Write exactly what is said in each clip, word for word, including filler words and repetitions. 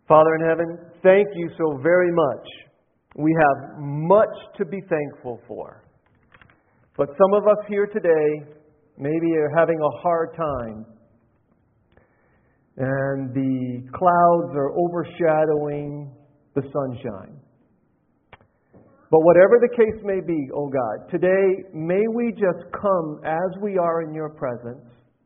Father in heaven, thank you so very much. We have much to be thankful for. But some of us here today maybe are having a hard time. And the clouds are overshadowing the sunshine. But whatever the case may be, oh God, today may we just come as we are in your presence.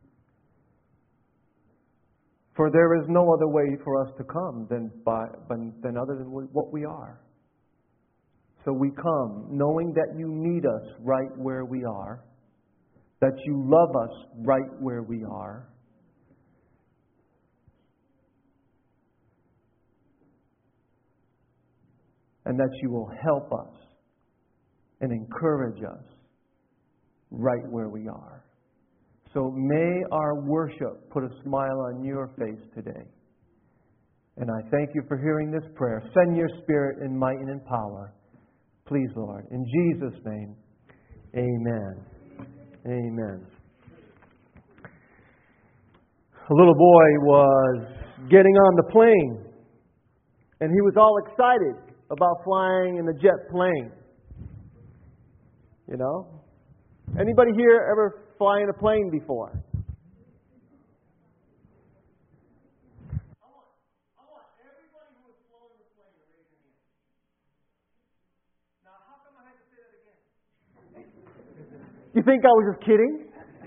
For there is no other way for us to come than, by, than other than what we are. So we come knowing that you meet us right where we are, that you love us right where we are. And that you will help us and encourage us right where we are. So may our worship put a smile on your face today. And I thank you for hearing this prayer. Send your Spirit in might and in power. Please, Lord. In Jesus' name, amen. Amen. A little boy was getting on the plane. And he was all excited about flying in the jet plane. You know? Anybody here ever fly in a plane before? I want, I want everybody who has flown in a plane to raise their hand. Now, how come I had to say that again? You think I was just kidding?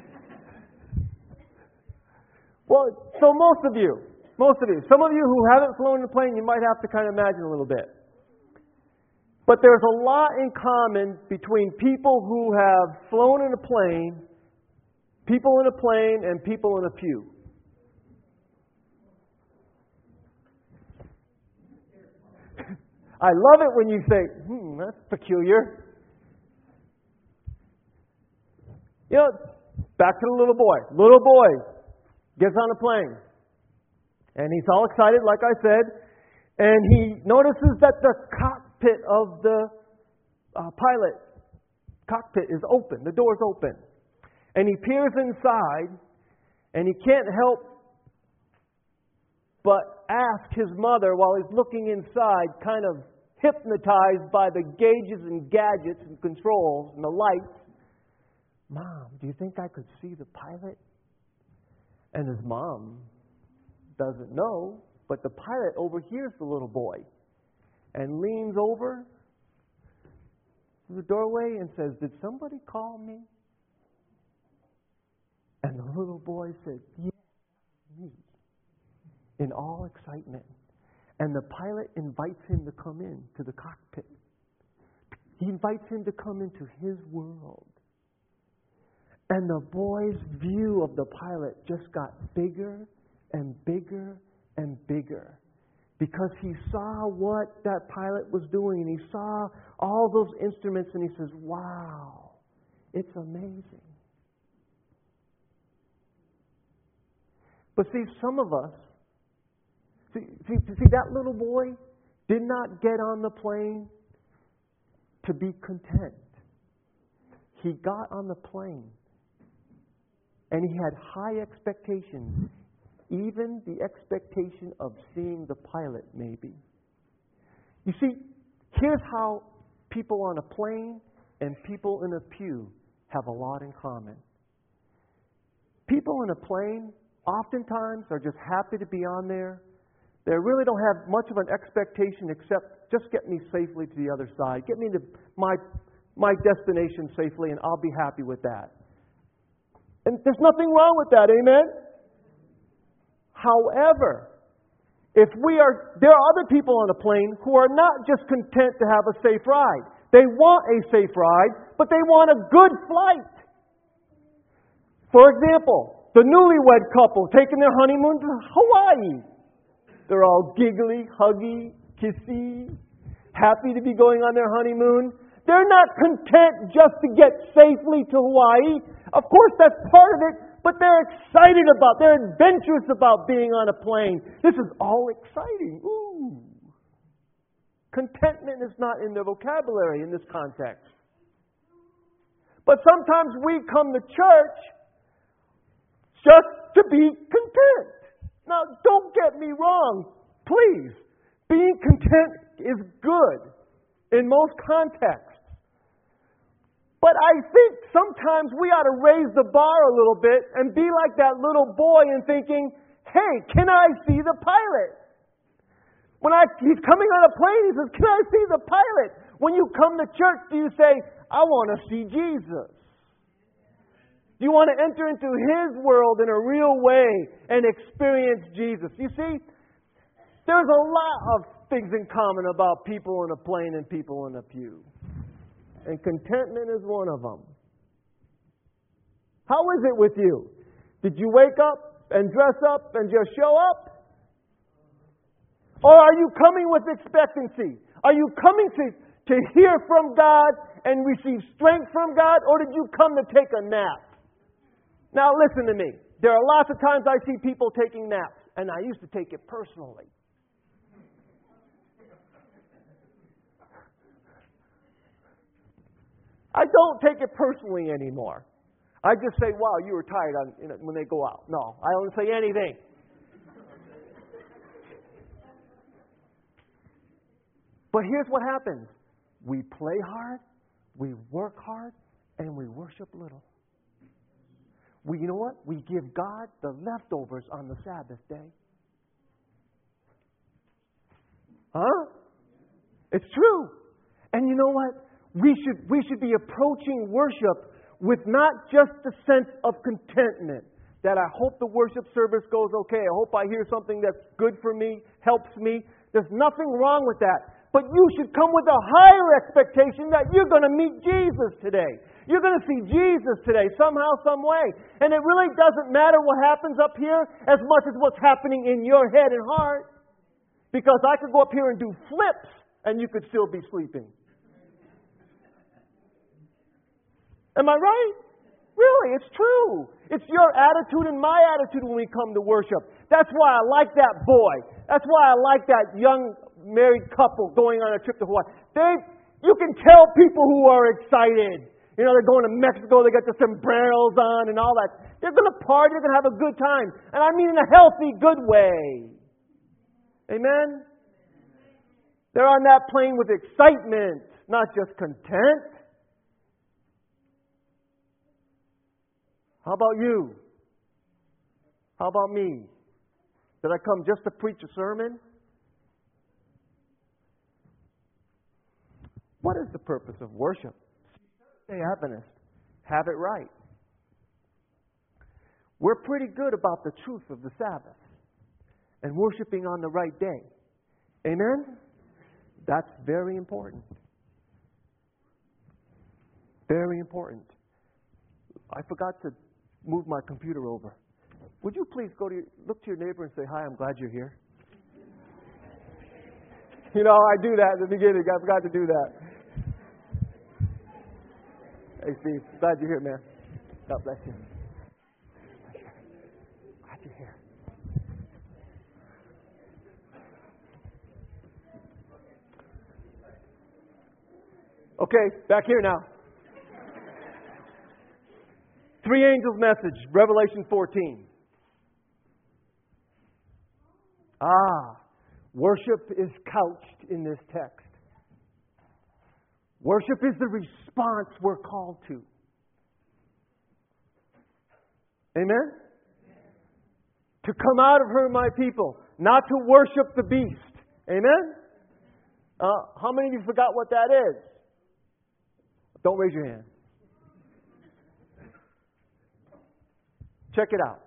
Well, so most of you, most of you, some of you who haven't flown in a plane, you might have to kind of imagine a little bit. But there's a lot in common between people who have flown in a plane, people in a plane, and people in a pew. I love it when you say, hmm, that's peculiar. You know, back to the little boy. Little boy gets on a plane. And he's all excited, like I said. And he notices that the cockpit of the uh, pilot cockpit is open. The door's open. And he peers inside, and he can't help but ask his mother while he's looking inside, kind of hypnotized by the gauges and gadgets and controls and the lights, Mom, do you think I could see the pilot? And his mom doesn't know, but the pilot overhears the little boy and leans over to the doorway and says, did somebody call me? And the little boy said, yes, me, in all excitement. And the pilot invites him to come in to the cockpit. He invites him to come into his world. And the boy's view of the pilot just got bigger and bigger and bigger. Because he saw what that pilot was doing. And he saw all those instruments and he says, wow, it's amazing. But see, some of us, see, see, see, that little boy did not get on the plane to be content. He got on the plane and he had high expectations, even the expectation of seeing the pilot, maybe. You see, here's how people on a plane and people in a pew have a lot in common. People in a plane oftentimes are just happy to be on there. They really don't have much of an expectation except just get me safely to the other side. Get me to my, my destination safely and I'll be happy with that. And there's nothing wrong with that, amen? However, if we are, there are other people on a plane who are not just content to have a safe ride. They want a safe ride, but they want a good flight. For example, the newlywed couple taking their honeymoon to Hawaii. They're all giggly, huggy, kissy, happy to be going on their honeymoon. They're not content just to get safely to Hawaii. Of course, that's part of it, but they're excited about, they're adventurous about being on a plane. This is all exciting. Ooh. Contentment is not in their vocabulary in this context. But sometimes we come to church just to be content. Now, don't get me wrong. Please, Being content is good in most contexts. But I think sometimes we ought to raise the bar a little bit and be like that little boy and thinking, hey, can I see the pilot? When I, he's coming on a plane, he says, can I see the pilot? When you come to church, do you say, I want to see Jesus? Do you want to enter into His world in a real way and experience Jesus? You see, there's a lot of things in common about people in a plane and people in a pew. And contentment is one of them. How is it with you? Did you wake up and dress up and just show up? Or are you coming with expectancy? Are you coming to, to hear from God and receive strength from God? Or did you come to take a nap? Now listen to me. There are lots of times I see people taking naps, and I used to take it personally. I don't take it personally anymore. I just say, wow, you were tired on, you know, when they go out. No, I don't say anything. But here's what happens. We play hard, we work hard, and we worship little. We, you know what? We give God the leftovers on the Sabbath day. Huh? It's true. And you know what? We should, we should be approaching worship with not just the sense of contentment. That I hope the worship service goes okay. I hope I hear something that's good for me, helps me. There's nothing wrong with that. But you should come with a higher expectation that you're going to meet Jesus today. You're going to see Jesus today, somehow, some way. And it really doesn't matter what happens up here as much as what's happening in your head and heart. Because I could go up here and do flips and you could still be sleeping. Am I right? Really, it's true. It's your attitude and my attitude when we come to worship. That's why I like that boy. That's why I like that young married couple going on a trip to Hawaii. They, you can tell people who are excited. You know, they're going to Mexico, they got the sombreros on and all that. They're going to party, they're going to have a good time. And I mean in a healthy, good way. Amen? They're on that plane with excitement, not just content. How about you? How about me? Did I come just to preach a sermon? What is the purpose of worship? Hey, Adventists, have it right. We're pretty good about the truth of the Sabbath and worshiping on the right day. Amen? That's very important. Very important. I forgot to move my computer over. Would you please go to your, look to your neighbor and say, hi, I'm glad you're here. You know, I do that at the beginning. I forgot to do that. Hey, Steve, glad you're here, man. God bless you. Glad you're here. Okay, back here now. Three angels' message, Revelation fourteen. Ah, worship is couched in this text. Worship is the response we're called to. Amen? To come out of her, my people, not to worship the beast. Amen? Uh, how many of you forgot what that is? Don't raise your hand. Check it out.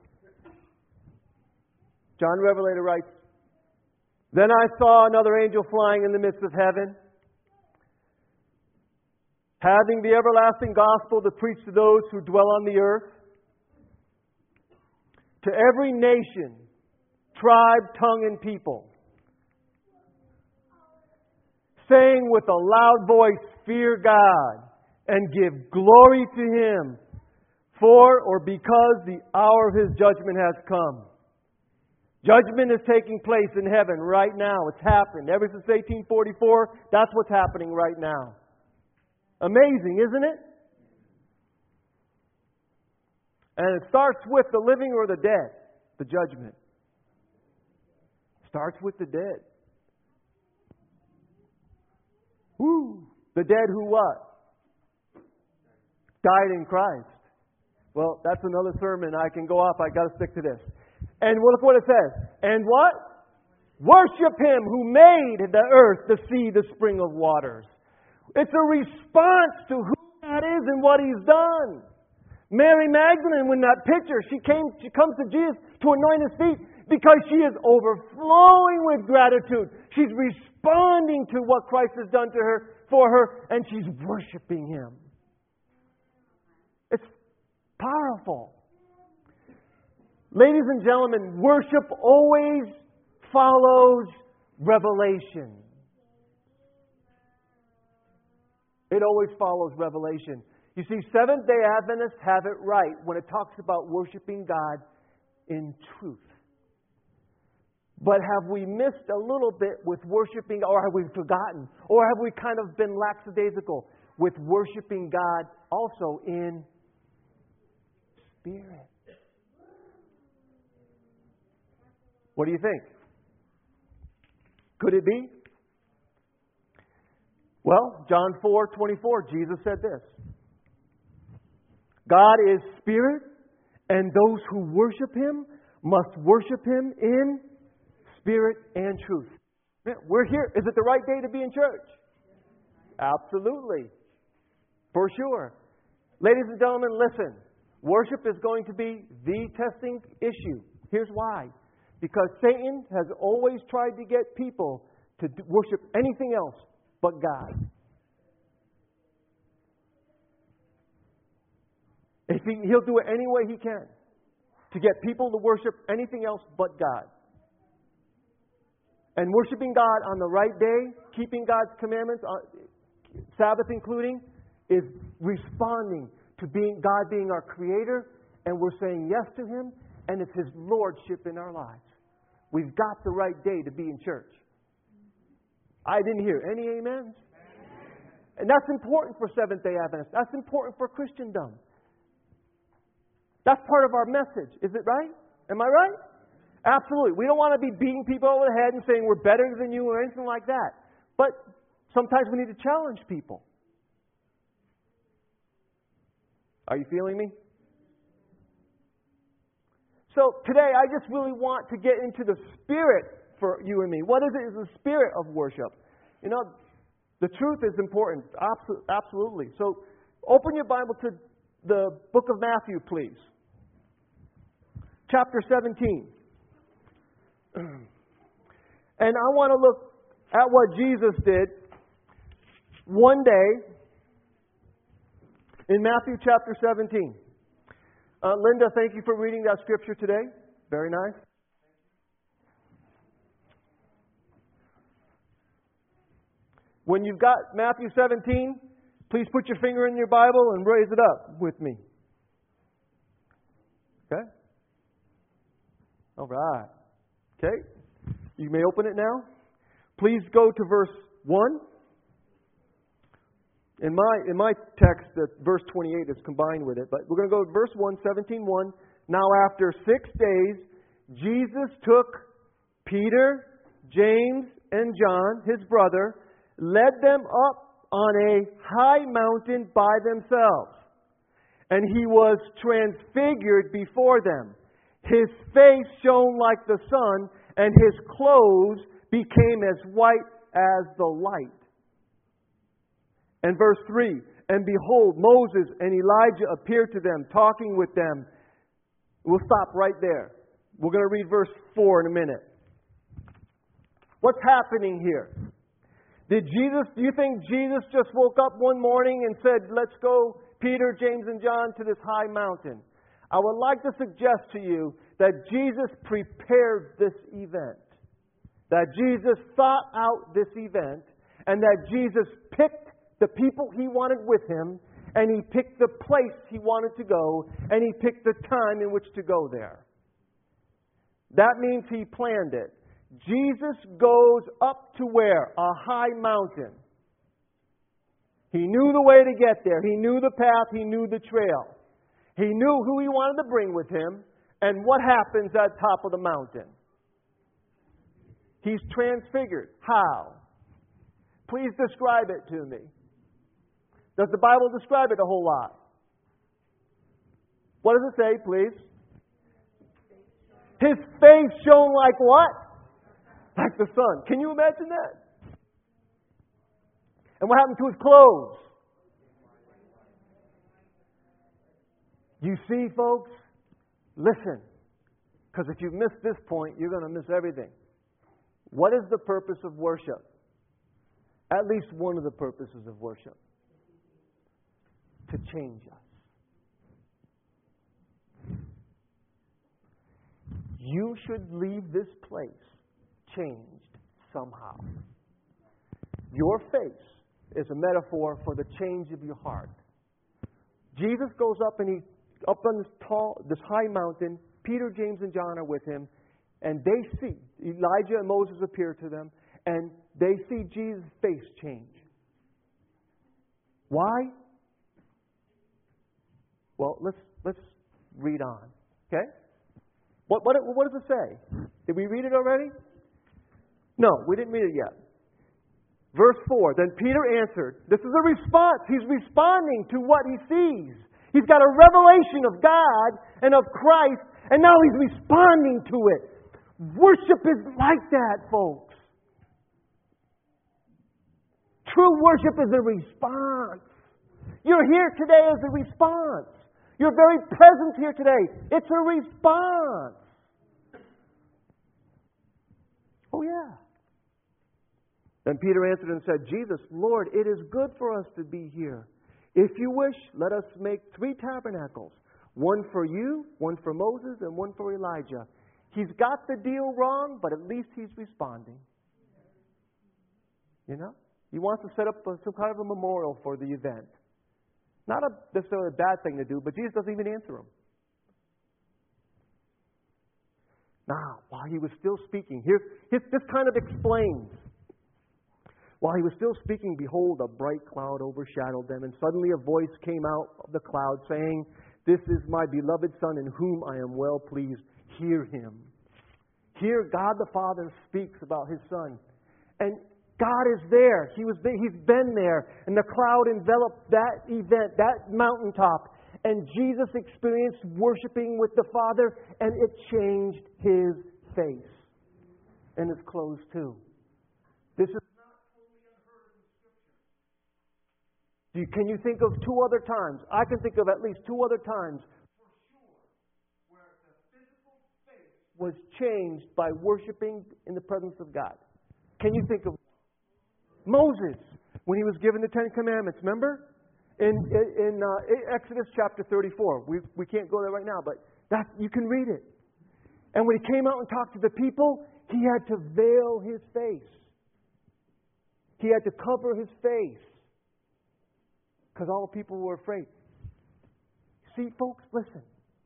John Revelator writes, Then I saw another angel flying in the midst of heaven, having the everlasting gospel to preach to those who dwell on the earth, to every nation, tribe, tongue, and people, saying with a loud voice, Fear God, and give glory to Him, for or because the hour of His judgment has come. Judgment is taking place in heaven right now. It's happened. Ever since eighteen forty-four, that's what's happening right now. Amazing, isn't it? And it starts with the living or the dead, the judgment. Starts with the dead. The dead who what? Died in Christ. Well, that's another sermon. I can go off. I got to stick to this. And look what it says. And what? Worship Him who made the earth, the sea, the spring of waters. It's a response to who God is and what He's done. Mary Magdalene, in that picture, she came. She comes to Jesus to anoint His feet because she is overflowing with gratitude. She's responding to what Christ has done to her, for her, and she's worshiping Him. It's powerful. Ladies and gentlemen, worship always follows revelation. It always follows revelation. You see, Seventh-day Adventists have it right when it talks about worshiping God in truth. But have we missed a little bit with worshiping, or have we forgotten? Or have we kind of been lackadaisical with worshiping God also in spirit? What do you think? Could it be? Well, John four twenty-four, Jesus said this. God is spirit, and those who worship Him must worship Him in spirit and truth. We're here. Is it the right day to be in church? Absolutely. For sure. Ladies and gentlemen, listen. Worship is going to be the testing issue. Here's why. Because Satan has always tried to get people to worship anything else but God. If he, he'll do it any way he can to get people to worship anything else but God. And worshiping God on the right day, keeping God's commandments, Sabbath including, is responding to being God being our Creator, and we're saying yes to Him, and it's His Lordship in our lives. We've got the right day to be in church. I didn't hear any amens. And that's important for Seventh-day Adventists. That's important for Christendom. That's part of our message. Is it right? Am I right? Absolutely. We don't want to be beating people over the head and saying we're better than you or anything like that. But sometimes we need to challenge people. Are you feeling me? So today I just really want to get into the spirit for you and me. What is it? Is the spirit of worship. You know, the truth is important. Absolutely. So open your Bible to the book of Matthew, please. Chapter seventeen. And I want to look at what Jesus did one day in Matthew chapter seventeen. Uh, Linda, thank you for reading that scripture today. Very nice. When you've got Matthew seventeen, please put your finger in your Bible and raise it up with me. Okay? All right. Okay? You may open it now. Please go to verse one. In my in my text, the verse twenty-eight is combined with it. But we're going to go to verse one, seventeen one. Now after six days, Jesus took Peter, James, and John, his brother, led them up on a high mountain by themselves. And He was transfigured before them. His face shone like the sun, and His clothes became as white as the light. And verse three, and behold, Moses and Elijah appeared to them, talking with them. We'll stop right there. We're going to read verse four in a minute. What's happening here? Did Jesus, do you think Jesus just woke up one morning and said, let's go, Peter, James, and John, to this high mountain? I would like to suggest to you that Jesus prepared this event. That Jesus thought out this event, and that Jesus picked the people He wanted with Him, and He picked the place He wanted to go, and He picked the time in which to go there. That means He planned it. Jesus goes up to where? A high mountain. He knew the way to get there. He knew the path. He knew the trail. He knew who He wanted to bring with Him, and what happens at the top of the mountain. He's transfigured. How? Please describe it to me. Does the Bible describe it a whole lot? What does it say, please? His face shone like what? Like the sun. Can you imagine that? And what happened to his clothes? You see, folks? Listen. Because if you miss this point, you're going to miss everything. What is the purpose of worship? At least one of the purposes of worship. To change us. You should leave this place changed somehow. Your face is a metaphor for the change of your heart. Jesus goes up and he up on this tall, this high mountain. Peter, James, and John are with him, and they see Elijah and Moses appear to them, and they see Jesus' face change. Why? Well, let's let's read on. Okay? What what what does it say? Did we read it already? No, we didn't read it yet. Verse four. Then Peter answered. This is a response. He's responding to what he sees. He's got a revelation of God and of Christ, and now he's responding to it. Worship is like that, folks. True worship is a response. You're here today as a response. Your very presence here today, it's a response. Oh, yeah. Then Peter answered and said, Jesus, Lord, it is good for us to be here. If you wish, let us make three tabernacles. One for you, one for Moses, and one for Elijah. He's got the deal wrong, but at least he's responding. You know? He wants to set up some kind of a memorial for the event. Not a necessarily a bad thing to do, but Jesus doesn't even answer him. Now, while he was still speaking, here, this kind of explains. While he was still speaking, behold, a bright cloud overshadowed them, and suddenly a voice came out of the cloud saying, This is my beloved Son in whom I am well pleased. Hear him. Here God the Father speaks about his Son. And God is there. He was, he's been there. And the cloud enveloped that event, that mountaintop. And Jesus experienced worshiping with the Father, and it changed his face. And his clothes too. This is not totally unheard of in Scripture. Can you think of two other times? I can think of at least two other times for sure where the physical face was changed by worshiping in the presence of God. Can you think of Moses, when he was given the Ten Commandments, remember? In in uh, Exodus chapter thirty-four. We we can't go there right now, but that you can read it. And when he came out and talked to the people, he had to veil his face. He had to cover his face. Because all the people were afraid. See, folks, listen.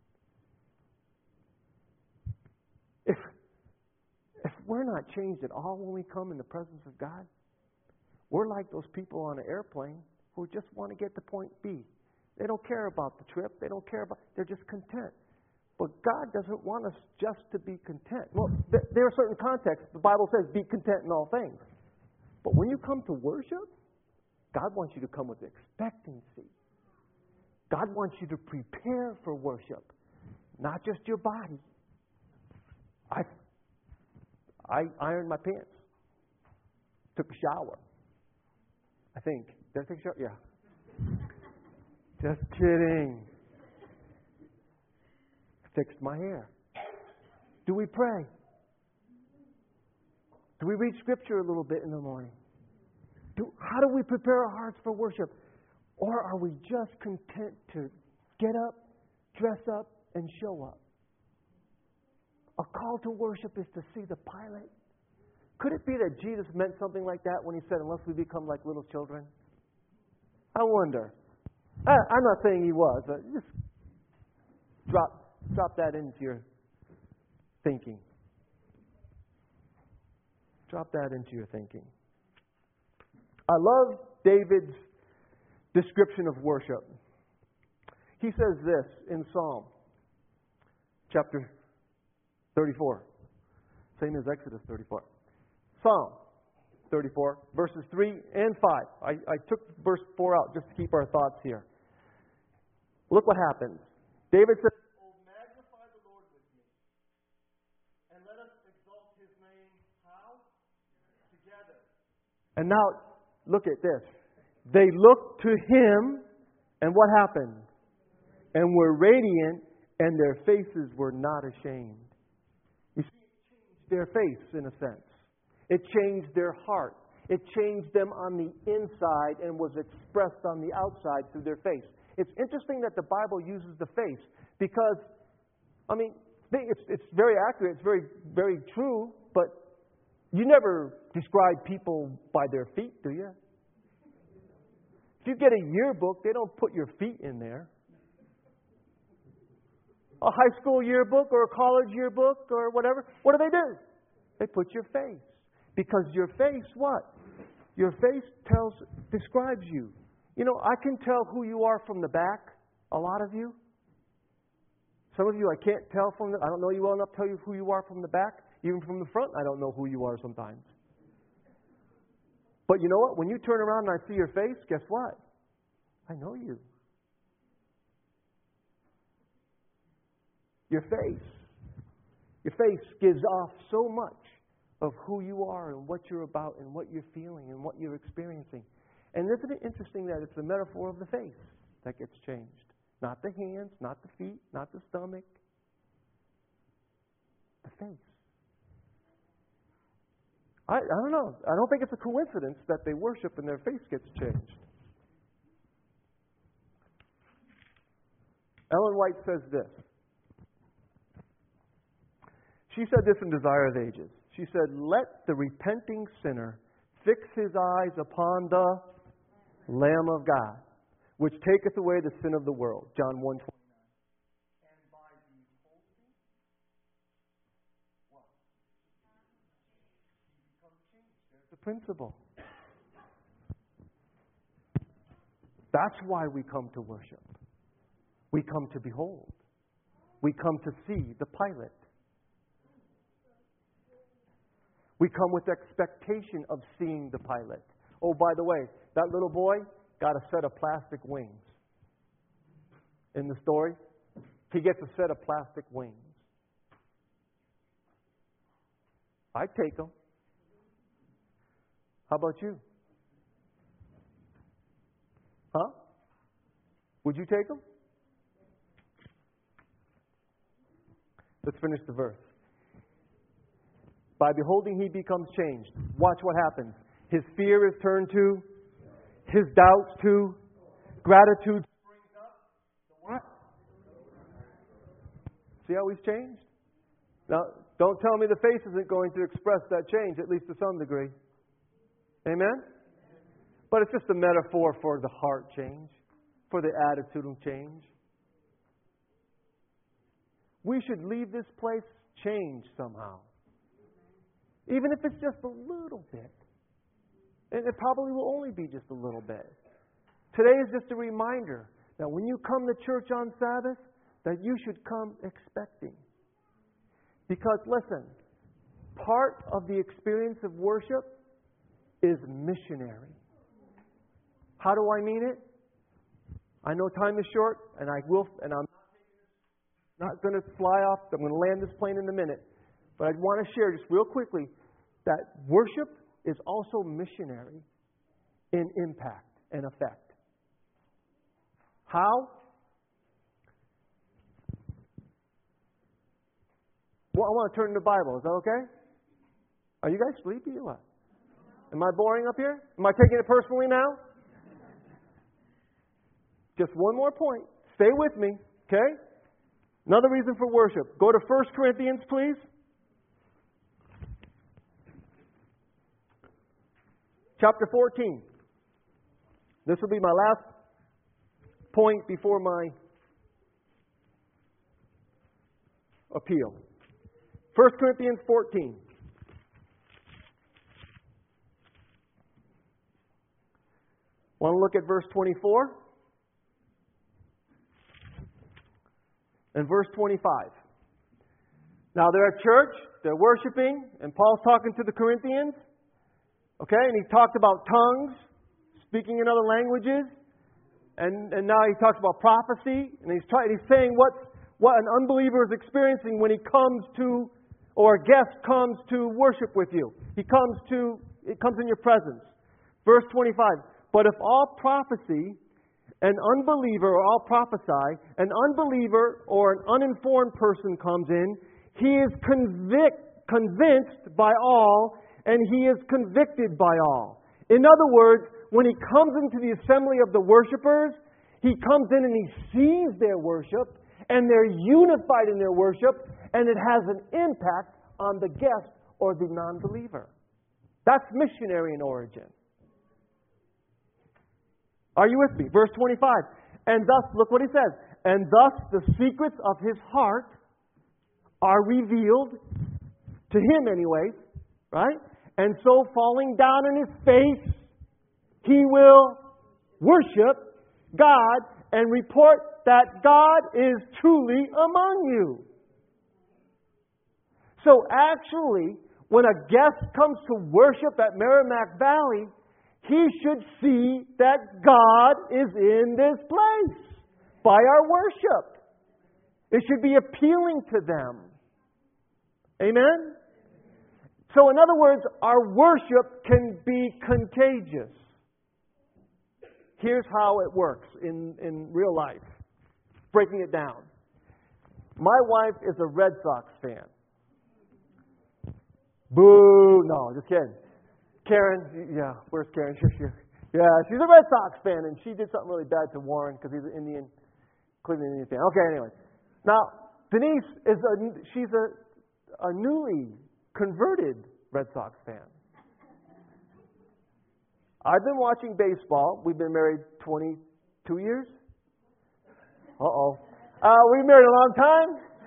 If, if we're not changed at all when we come in the presence of God, we're like those people on an airplane who just want to get to point B. They don't care about the trip. They don't care about... They're just content. But God doesn't want us just to be content. Well, th- there are certain contexts. The Bible says, be content in all things. But when you come to worship, God wants you to come with expectancy. God wants you to prepare for worship. Not just your body. I, I ironed my pants. Took a shower. I think. Did I take a shower? Yeah. Just kidding. Fixed my hair. Do we pray? Do we read Scripture a little bit in the morning? Do, how do we prepare our hearts for worship? Or are we just content to get up, dress up, and show up? A call to worship is to see the pilot. Could it be that Jesus meant something like that when he said, unless we become like little children? I wonder. I, I'm not saying he was, but just drop, drop that into your thinking. Drop that into your thinking. I love David's description of worship. He says this in Psalm chapter thirty-four. Same as Exodus thirty-four. Psalm thirty-four, verses three and five. I, I took verse four out just to keep our thoughts here. Look what happens. David says, "Oh, magnify the Lord with me, and let us exalt His name." How? Together. And now, look at this. They looked to Him, and what happened? And were radiant, and their faces were not ashamed. You see, it changed their face, in a sense. It changed their heart. It changed them on the inside and was expressed on the outside through their face. It's interesting that the Bible uses the face because, I mean, it's, it's very accurate, it's very, very true, but you never describe people by their feet, do you? If you get a yearbook, they don't put your feet in there. A high school yearbook or a college yearbook or whatever, what do they do? They put your face. Because your face, what? Your face tells, describes you. You know, I can tell who you are from the back, a lot of you. Some of you I can't tell from the, I don't know you well enough to tell you who you are from the back. Even from the front, I don't know who you are sometimes. But you know what? When you turn around and I see your face, guess what? I know you. Your face. Your face gives off so much of who you are and what you're about and what you're feeling and what you're experiencing. And isn't it interesting that it's the metaphor of the face that gets changed? Not the hands, not the feet, not the stomach. The face. I, I don't know. I don't think it's a coincidence that they worship and their face gets changed. Ellen White says this. She said this in Desire of Ages. She said, "Let the repenting sinner fix his eyes upon the Lamb of God, which taketh away the sin of the world." John one twenty-nine. And by beholding what? He becomes changed. There's the principle. That's why we come to worship. We come to behold. We come to see the pilot. We come with expectation of seeing the pilot. Oh, by the way, that little boy got a set of plastic wings. In the story, he gets a set of plastic wings. I'd take them. How about you? Huh? Would you take them? Let's finish the verse. By beholding, he becomes changed. Watch what happens. His fear is turned to, his doubts to, gratitude springs up. The what? See how he's changed? Now, don't tell me the face isn't going to express that change, at least to some degree. Amen? But it's just a metaphor for the heart change, for the attitudinal change. We should leave this place changed somehow. Even if it's just a little bit. And it probably will only be just a little bit. Today is just a reminder that when you come to church on Sabbath, that you should come expecting. Because listen, part of the experience of worship is missionary. How do I mean it? I know time is short, and I will, and I'm not going to fly off. I'm going to land this plane in a minute. But I want to share just real quickly that worship is also missionary in impact and effect. How? Well, I want to turn to the Bible. Is that okay? Are you guys sleepy or what? Am I boring up here? Am I taking it personally now? Just one more point. Stay with me, okay? Another reason for worship. Go to First Corinthians, please. Chapter fourteen. This will be my last point before my appeal. First Corinthians fourteen. Want to look at verse twenty-four? And verse twenty-five. Now they're at church, they're worshiping, and Paul's talking to the Corinthians. Okay, and he talked about tongues, speaking in other languages, and, and now he talks about prophecy, and he's trying he's saying what what an unbeliever is experiencing when he comes to, or a guest comes to worship with you. He comes to it comes in your presence. Verse twenty-five. But if all prophecy, an unbeliever, or all prophesy, an unbeliever or an uninformed person comes in, he is convict, convinced by all, and he is convicted by all. In other words, when he comes into the assembly of the worshipers, he comes in and he sees their worship, and they're unified in their worship, and it has an impact on the guest or the non-believer. That's missionary in origin. Are you with me? Verse twenty-five. And thus, look what he says. And thus the secrets of his heart are revealed, to him anyways, right? And so falling down on his face, he will worship God and report that God is truly among you. So actually, when a guest comes to worship at Merrimack Valley, he should see that God is in this place by our worship. It should be appealing to them. Amen? So in other words, our worship can be contagious. Here's how it works in, in real life. Breaking it down. My wife is a Red Sox fan. Boo! No, just kidding. Karen, yeah, where's Karen? Here she is. Yeah, she's a Red Sox fan, and she did something really bad to Warren because he's an Indian, Cleveland Indian fan. Okay, anyway. Now, Denise is a, she's a, a newly converted Red Sox fan. I've been watching baseball. We've been married twenty-two years. Uh-oh. Uh, we've been married a long time.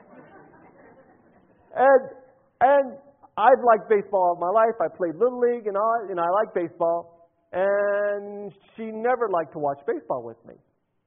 And, and I've liked baseball all my life. I played Little League and all, and I like baseball. And she never liked to watch baseball with me.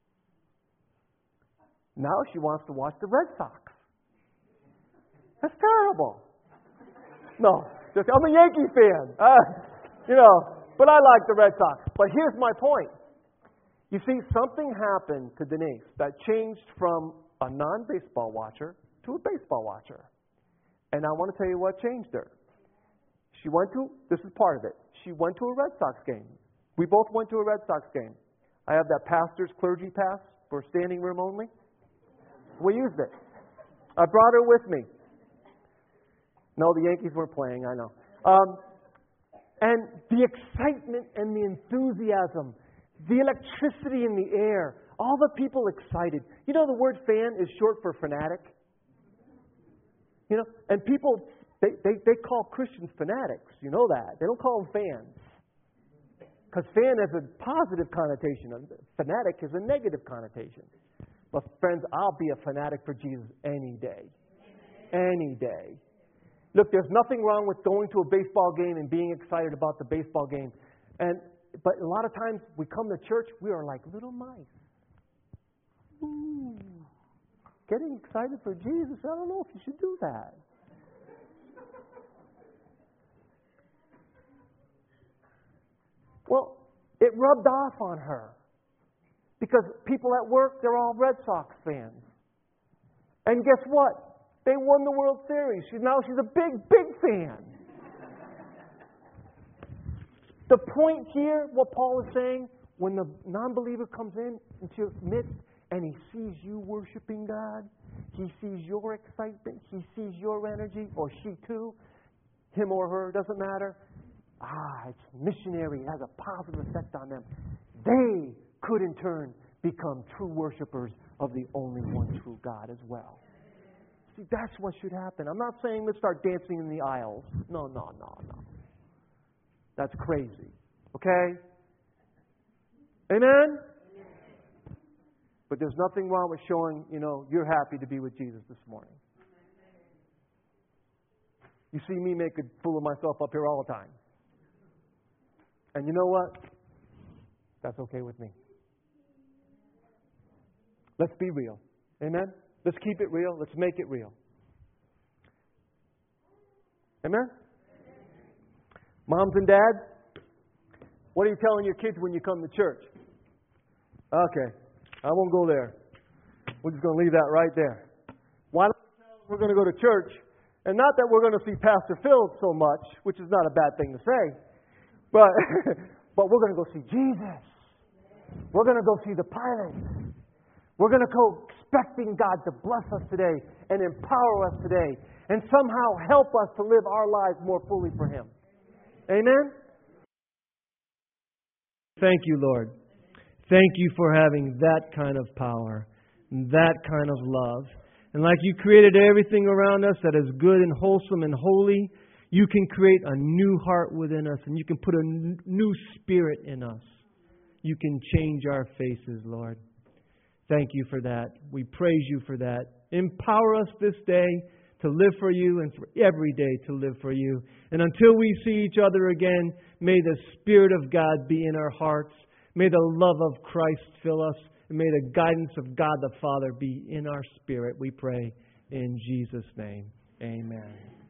Now she wants to watch the Red Sox. That's terrible. No, just, I'm a Yankee fan. Uh, you know, but I like the Red Sox. But here's my point. You see, something happened to Denise that changed from a non-baseball watcher to a baseball watcher. And I want to tell you what changed her. She went to, this is part of it, she went to a Red Sox game. We both went to a Red Sox game. I have that pastor's clergy pass for standing room only. We used it. I brought her with me. No, the Yankees weren't playing, I know. Um, and the excitement and the enthusiasm, the electricity in the air, all the people excited. You know, the word fan is short for fanatic. You know, and people, they, they, they call Christians fanatics. You know that. They don't call them fans. Because fan has a positive connotation. Fanatic has a negative connotation. But friends, I'll be a fanatic for Jesus any day. Any day. Look, there's nothing wrong with going to a baseball game and being excited about the baseball game. And but a lot of times we come to church, we are like little mice. Ooh. Getting excited for Jesus, I don't know if you should do that. Well, it rubbed off on her. Because people at work, they're all Red Sox fans. And guess what? They won the World Series. She's, now she's a big, big fan. The point here, what Paul is saying, when the non-believer comes in into your midst, and he sees you worshiping God, he sees your excitement, he sees your energy, or she too, him or her, doesn't matter. Ah, it's missionary, it has a positive effect on them. They could in turn become true worshipers of the only one true God as well. See, that's what should happen. I'm not saying let's start dancing in the aisles. No, no, no, no. That's crazy. Okay? Amen? But there's nothing wrong with showing, you know, you're happy to be with Jesus this morning. You see me make a fool of myself up here all the time. And you know what? That's okay with me. Let's be real. Amen? Let's keep it real. Let's make it real. Amen? Moms and dads, What are you telling your kids when you come to church? Okay, I won't go there. We're just going to leave that right there. Why don't we tell them we're going to go to church? And not that we're going to see Pastor Phil so much, which is not a bad thing to say, but but we're going to go see Jesus. We're going to go see the pilots. We're going to go expecting God to bless us today and empower us today and somehow help us to live our lives more fully for Him. Amen? Thank you, Lord. Thank you for having that kind of power, that kind of love. And like you created everything around us that is good and wholesome and holy, you can create a new heart within us and you can put a new spirit in us. You can change our faces, Lord. Thank you for that. We praise you for that. Empower us this day to live for you and for every day to live for you. And until we see each other again, may the Spirit of God be in our hearts. May the love of Christ fill us. And may the guidance of God the Father be in our spirit. We pray in Jesus' name. Amen.